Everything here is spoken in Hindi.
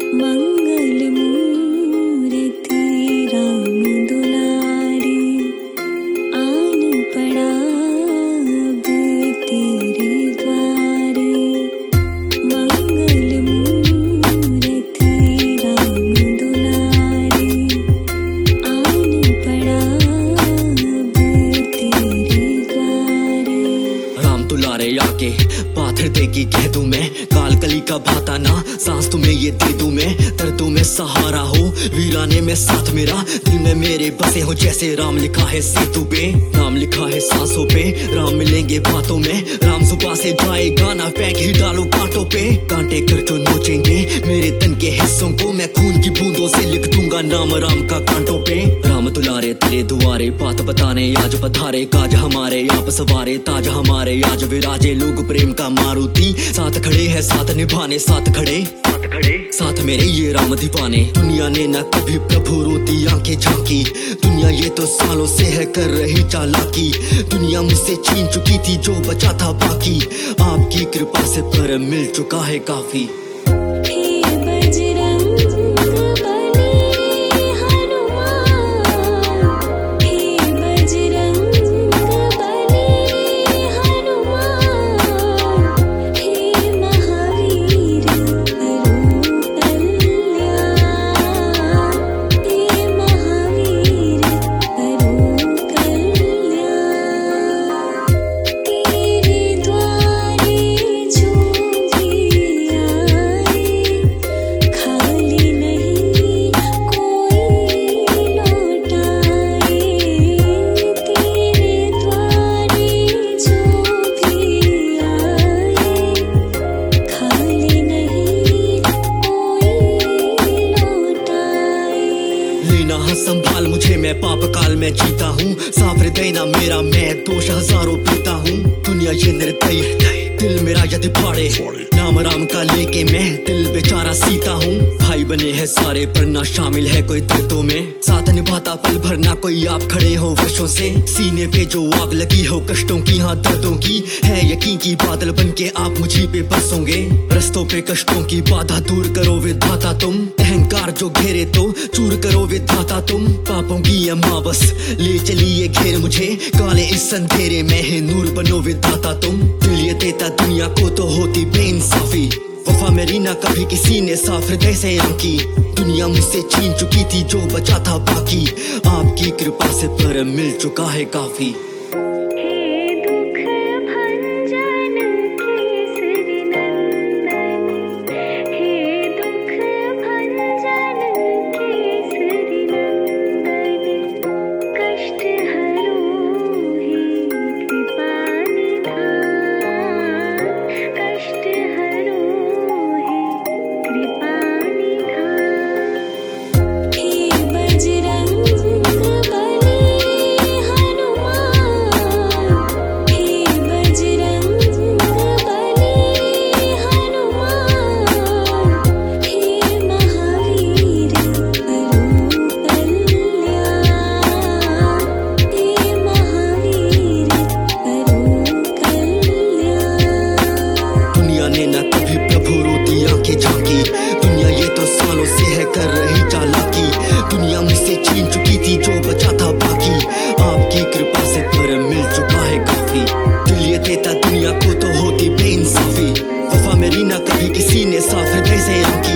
मंगल मूर्ति राम दुलारे, आन पड़ा अब तेरे द्वारे। मंगल मूर्ति राम दुलारे, आन पड़ा अब तेरे द्वारे। राम दुलारे आके पाथर दे की कह दूं मैं, काल कली का भाता ना सांस तुम्हें ये दे दूं मैं। दर्दों में सहारा हो, वीराने में साथ मेरा, दिल में मेरे बसे हो जैसे राम लिखा है सेतु पे। राम लिखा है सांसों पे, राम मिलेंगे बातों में। राम सुबह से जाए गाना फेंक ही डालो कांटों पे। कांटे कर जो नोचेंगे मेरे तन के हिस्सों को, मैं खून की बूंदों से लिख दूंगा नाम राम का कांटों पे। राम दुलारे तेरे दुआरे, बात बताने आज पधारे। काज हमारे आप सवारे, ताज हमारे आज विराजे। लोग प्रेम का मारुति साथ खड़े हैं, साथ निभाने साथ खड़े साथ मेरे ये राम दीवाने। दुनिया ने न कभी प्रभु रोती आंखें झांकी, दुनिया ये तो सालों से है कर रही चालाकी। दुनिया मुझसे छीन चुकी थी जो बचा था बाकी, आपकी कृपा से पर मिल चुका है काफी। संभाल मुझे, मैं पाप काल में जीता हूँ। साफ हृदय ना मेरा, मैं दोष हजारों पीता हूँ। दुनिया ये निर्दयी, दिल मेरा यदि फाड़े, नाम राम का लेके मैं दिल बेचारा सीता हूँ। भाई बने हैं सारे पर ना शामिल है कोई दर्दों में, साथ निभाता पल भर ना कोई आप खड़े हो वर्षों से। सीने पे जो आग लगी हो कष्टों की, हाँ दर्दों की, है यकीन की बादल बन के आप मुझी पे बरसोगे। रस्तों पे कष्टों की बाधा दूर करो विधाता तुम, अहंकार जो घेरे तो चूर करो विधाता तुम। पापों की अमावस ले चलिए घेर मुझे, काले इस अंधेरे में है नूर बनो विधाता तुम। दिल ये देता दुनिया को तो होती बेइंसाफी, वफा मेरी ना कभी किसी ने साफ हृदय से आंकी। दुनिया मुझसे छीन चुकी थी जो बचा था बाकी, आपकी कृपा से पर मिल चुका है काफी। दुनिया ये तो सालों से है कर रही चालाकी, दुनिया मुझसे छीन चुकी थी जो बचा था बाकी, आपकी कृपा से पर मिल चुका है काफी। दिल ये देता दुनिया को तो होती बेइंसाफी, वफा मेरी ना कभी किसी ने साफ हृदय से आंकी।